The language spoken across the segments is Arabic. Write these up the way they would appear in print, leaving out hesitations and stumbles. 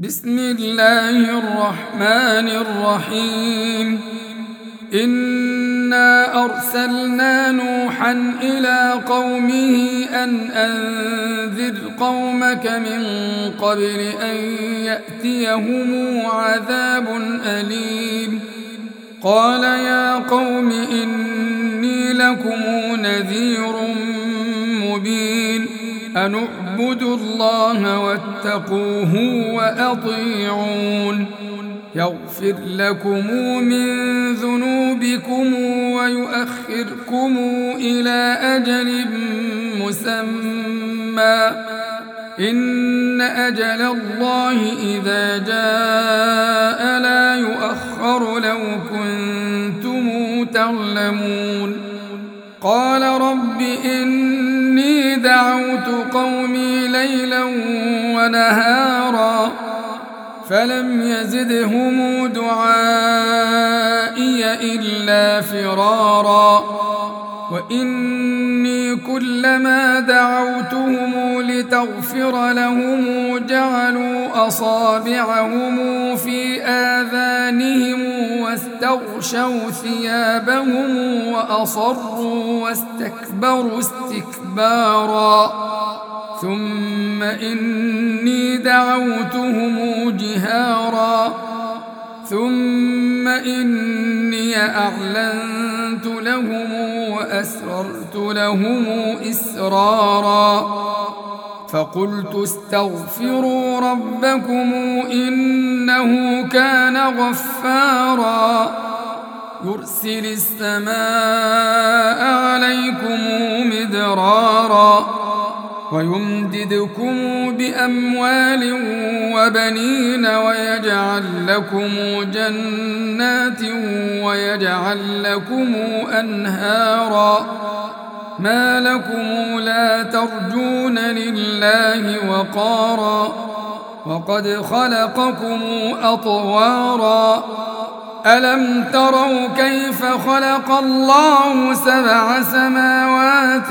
بسم الله الرحمن الرحيم. إنا أرسلنا نوحا إلى قومه أن أنذر قومك من قبل أن يأتيهم عذاب أليم. قال يا قوم إني لكم نذير مبين. أن اعبدوا الله واتقوه وأطيعون يغفر لكم من ذنوبكم ويؤخركم إلى أجل مسمى إن أجل الله إذا جاء لا يؤخر لو كنتم تعلمون. قال رب إني دعوت قومي ليلا ونهارا فلم يزدهم دعائي إلا فرارا. وإني كلما دعوتهم لتغفر لهم جعلوا أصابعهم في آذانهم واستغشوا ثيابهم وأصروا واستكبروا استكبارا. ثم إني دعوتهم جهارا ثم إني أعلنت لهم وأسررت لهم إسرارا. فقلت استغفروا ربكم إنه كان غفارا يرسل السماء عليكم مدرارا ويمددكم بأموال وبنين ويجعل لكم جنات ويجعل لكم أنهارا. ما لكم لا ترجون لله وقارا وقد خلقكم أطوارا. ألم تروا كيف خلق الله 7 سماوات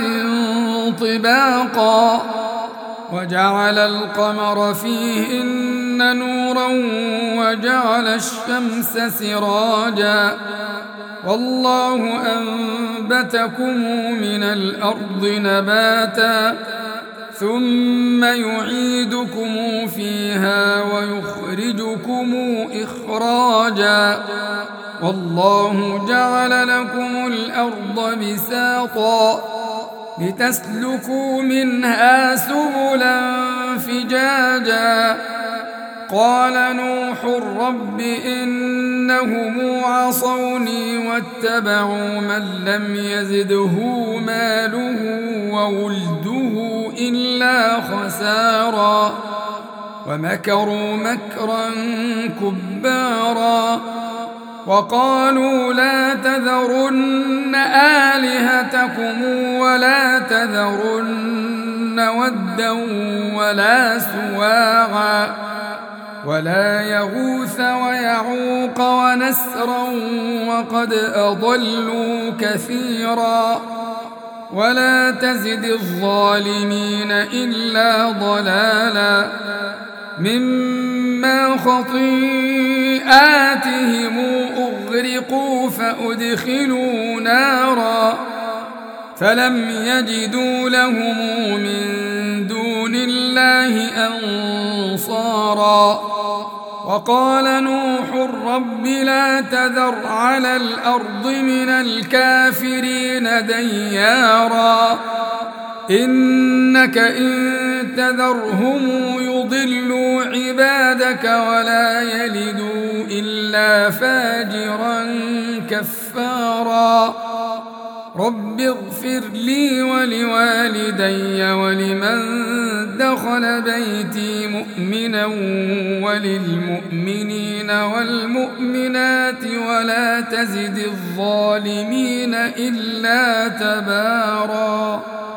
طباقا وجعل القمر فيهن نورا وجعل الشمس سراجا والله أنبتكم من الأرض نباتا ثم يعيدكم فيها ويخرجكم إخراجا والله جعل لكم الأرض بساطا لتسلكوا منها سبلا فجاجا. قال نوح رب إنهم عصوني واتبعوا من لم يزده ماله وولده إلا خسارا ومكروا مكرا كبارا. وقالوا لا تذرن آلهتكم ولا تذرن ودا ولا سواعا ولا يغوث ويعوق ونسرا وقد أضلوا كثيرا ولا تزد الظالمين إلا ضلالا. مما خطيئاتهم أغرقوا فأدخلوا نارا فلم يجدوا لهم من دون الله أنصارا. وقال نوح رب لا تذر على الأرض من الكافرين ديارا إنك إن تذرهم يضلوا عبادك ولا يلدوا إلا فاجرا كفارا. رب اغفر لي ولوالدي ولمن دخل بيتي مؤمنا وللمؤمنين والمؤمنات ولا تزد الظالمين إلا تبارا.